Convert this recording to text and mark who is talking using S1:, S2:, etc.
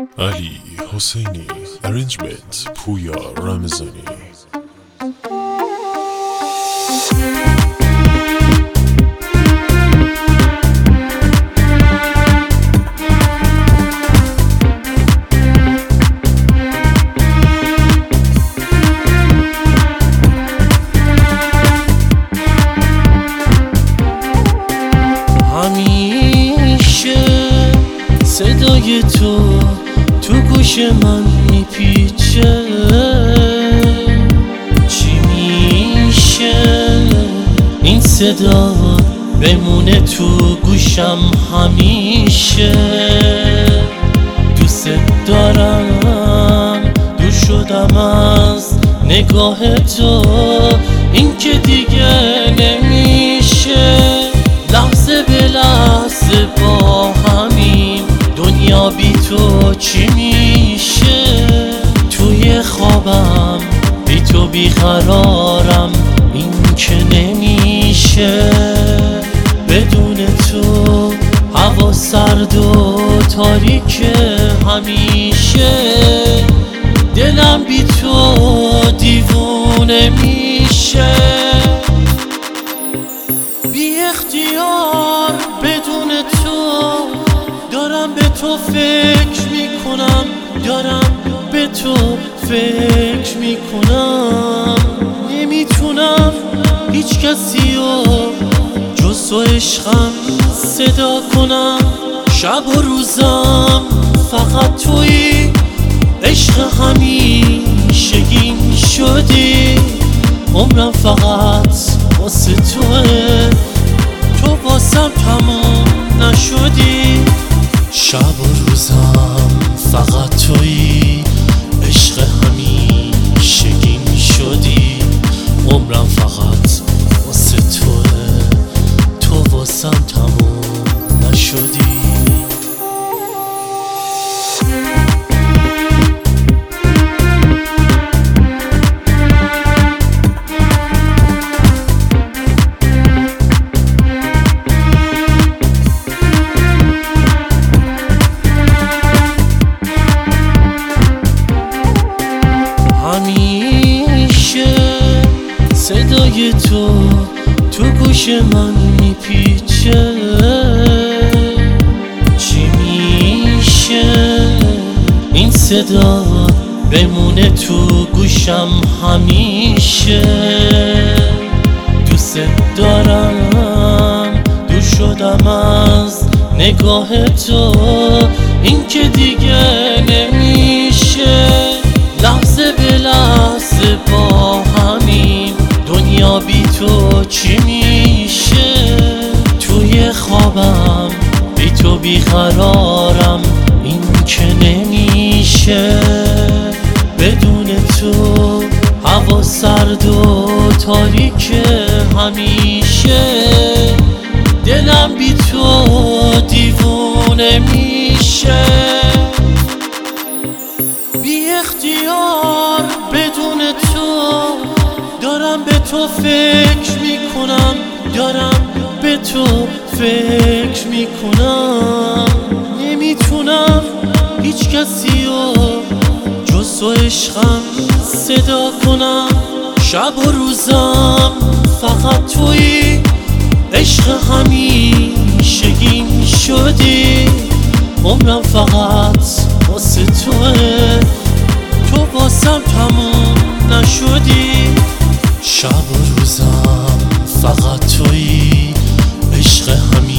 S1: علی حسینی ارنجمنت پویا رمضانی.
S2: همیشه صدای تو گوش من میپیچه، چی میشه این صدا بمونه تو گوشم همیشه. دوست دارم، دور شدم از نگاه تو، این که دیگه نمیشه. لحظه به لحظه با همین دنیا بی تو چی میشه؟ توی خوابم بی تو بیقرارم، این که نمیشه. بدون تو هوا سرد و تاریکه همیشه. دلم بی تو دیوونه میشه. بی اختیار بدون تو دارم به تو فکر میکنم، دارم به تو فکر میکنم. نمیتونم هیچ کسی رو جز تو عشقم صدا کنم. شب و روزم فقط تویی، عشق همیشگیم شدی. عمرم فقط واسه توه، تو واسم تمام نشدی. شب و روزم فقط تویی، عشق همیشگیم شدی. عمرم فقط واسه توه، تو واسم تمام نشدی. همیشه صدای تو گوش من میپیچه، چی میشه این صدا بمونه تو گوشم همیشه. دوست دارم، دور شدم از نگاه تو، این که دیگه نمیشه. لحظه به لحظه با همین دنیا بی تو چی میشه؟ توی خوابم بی تو بیقرارم، این که نمیشه. بدون تو هوا سرد و تاریکه همیشه. دلم بی تو دیوونه میشه. بی اختیار بدون تو دارم به تو فکر میکنم، دارم به تو فکر میکنم. نمیتونم هیچ کسی رو جز تو عشقم صدا کنم. شب و روزم فقط تویی، عشق همیشگیم شدی. عمرم فقط واسه توه، تو واسم تمام نشدی. شب و روزم فقط تویی، عشق